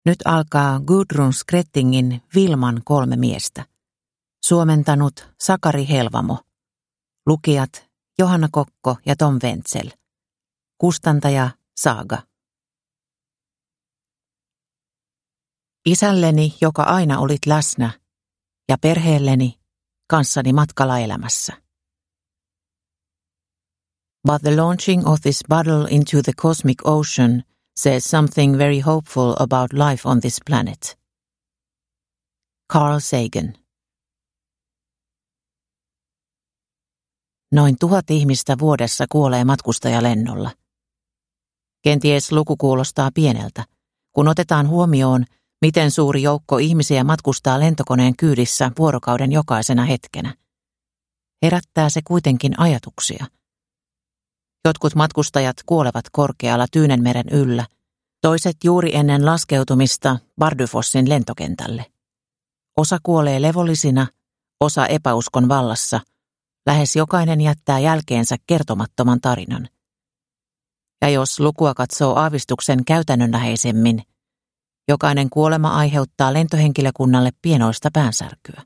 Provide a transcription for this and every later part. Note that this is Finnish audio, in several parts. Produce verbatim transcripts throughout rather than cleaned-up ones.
Nyt alkaa Gudrun Skrettingin Vilman kolme miestä. Suomentanut Sakari Helvamo. Lukijat Johanna Kokko ja Tom Wenzel. Kustantaja Saaga. Isälleni, joka aina olit läsnä, ja perheelleni, kanssani matkalla elämässä. But the launching of this bottle into the cosmic ocean says something very hopeful about life on this planet. Carl Sagan. Noin tuhat ihmistä vuodessa kuolee matkustajalennolla. Kenties luku kuulostaa pieneltä, kun otetaan huomioon, miten suuri joukko ihmisiä matkustaa lentokoneen kyydissä vuorokauden jokaisena hetkenä. Herättää se kuitenkin ajatuksia. Jotkut matkustajat kuolevat korkealla Tyynenmeren yllä, toiset juuri ennen laskeutumista Bardufosin lentokentälle. Osa kuolee levollisina, osa epäuskon vallassa. Lähes jokainen jättää jälkeensä kertomattoman tarinan. Ja jos lukua katsoo aavistuksen käytännönläheisemmin, jokainen kuolema aiheuttaa lentohenkilökunnalle pienoista päänsärkyä.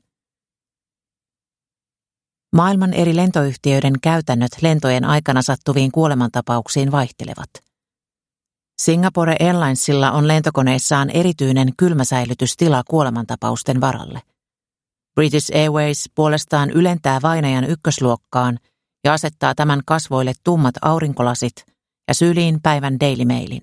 Maailman eri lentoyhtiöiden käytännöt lentojen aikana sattuviin kuolemantapauksiin vaihtelevat. Singapore Airlinesilla on lentokoneissaan erityinen kylmäsäilytystila kuolemantapausten varalle. British Airways puolestaan ylentää vainajan ykkösluokkaan ja asettaa tämän kasvoille tummat aurinkolasit ja syliin päivän Daily Mailin.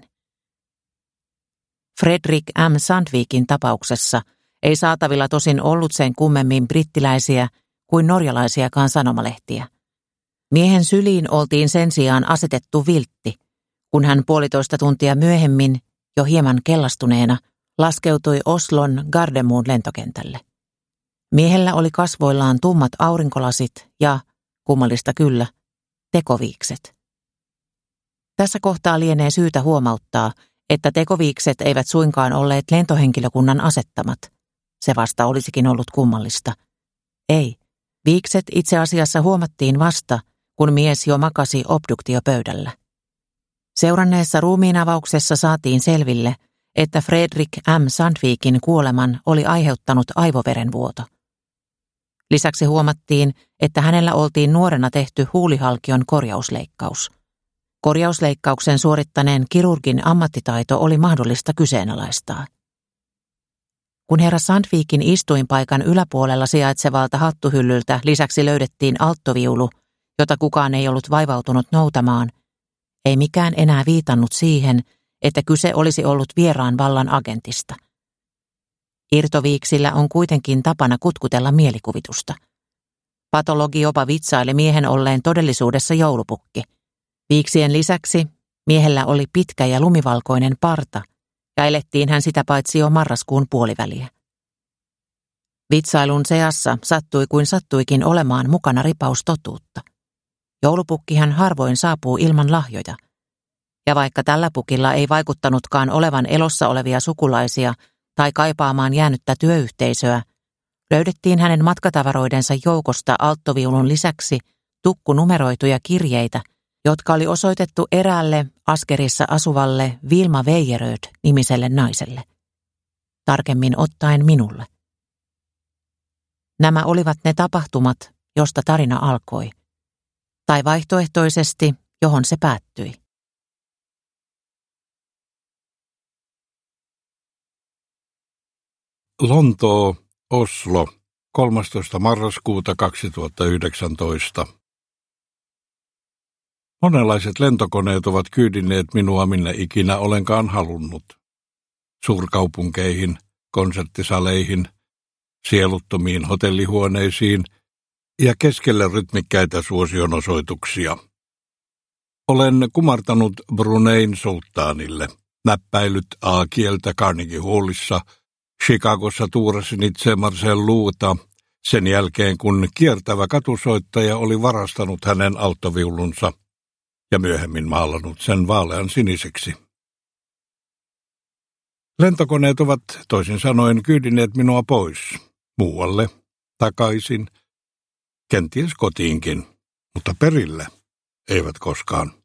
Fredrik M. Sandvikin tapauksessa ei saatavilla tosin ollut sen kummemmin brittiläisiä kuin norjalaisiakaan sanomalehtiä. Miehen syliin oltiin sen sijaan asetettu viltti, kun hän puolitoista tuntia myöhemmin, jo hieman kellastuneena, laskeutui Oslon Gardermoen lentokentälle. Miehellä oli kasvoillaan tummat aurinkolasit ja, kummallista kyllä, tekoviikset. Tässä kohtaa lienee syytä huomauttaa, että tekoviikset eivät suinkaan olleet lentohenkilökunnan asettamat. Se vasta olisikin ollut kummallista. Ei, viikset itse asiassa huomattiin vasta, kun mies jo makasi obduktiopöydällä. Seuranneessa ruumiinavauksessa saatiin selville, että Fredrik M. Sandvikin kuoleman oli aiheuttanut aivoverenvuoto. Lisäksi huomattiin, että hänellä oltiin nuorena tehty huulihalkion korjausleikkaus. Korjausleikkauksen suorittaneen kirurgin ammattitaito oli mahdollista kyseenalaistaa. Kun herra Sandvikin istuinpaikan yläpuolella sijaitsevalta hattuhyllyltä lisäksi löydettiin alttoviulu, jota kukaan ei ollut vaivautunut noutamaan, ei mikään enää viitannut siihen, että kyse olisi ollut vieraan vallan agentista. Irtoviiksillä on kuitenkin tapana kutkutella mielikuvitusta. Patologi jopa vitsaili miehen olleen todellisuudessa joulupukki. Viiksien lisäksi miehellä oli pitkä ja lumivalkoinen parta, ja elettiin hän sitä paitsi jo marraskuun puoliväliä. Vitsailun seassa sattui kuin sattuikin olemaan mukana ripaus totuutta. Joulupukkihan harvoin saapuu ilman lahjoja. Ja vaikka tällä pukilla ei vaikuttanutkaan olevan elossa olevia sukulaisia tai kaipaamaan jäänyttä työyhteisöä, löydettiin hänen matkatavaroidensa joukosta alttoviulun lisäksi tukkunumeroituja kirjeitä, jotka oli osoitettu eräälle Askerissa asuvalle Vilma Weijeröd-nimiselle naiselle. Tarkemmin ottaen minulle. Nämä olivat ne tapahtumat, josta tarina alkoi. Tai vaihtoehtoisesti, johon se päättyi. Lontoo, Oslo, kolmastoista marraskuuta kaksituhattayhdeksäntoista. Monenlaiset lentokoneet ovat kyydinneet minua minne ikinä olenkaan halunnut. Suurkaupunkeihin, konserttisaleihin, sieluttomiin hotellihuoneisiin ja keskelle rytmikkäitä suosionosoituksia. Olen kumartanut Brunein sulttaanille, näppäilyt A-kieltä Carnegie Hallissa, Chicagossa tuurasin itse Marcel Louta sen jälkeen, kun kiertävä katusoittaja oli varastanut hänen alttoviulunsa ja myöhemmin maalannut sen vaalean siniseksi. Lentokoneet ovat toisin sanoen kyydineet minua pois, muualle, takaisin, kenties kotiinkin, mutta perille eivät koskaan.